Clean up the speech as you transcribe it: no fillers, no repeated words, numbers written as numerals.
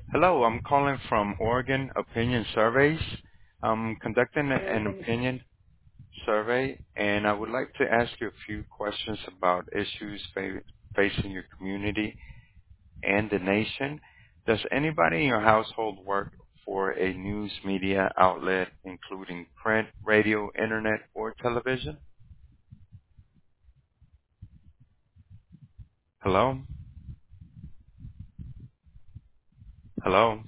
Hello, I'm calling from Oregon Opinion Surveys. I'm conducting an opinion survey, and I would like to ask you a few questions about issues facing your community and the nation. Does anybody in your household work for a news media outlet, including print, radio, internet, or television? Hello? Hello?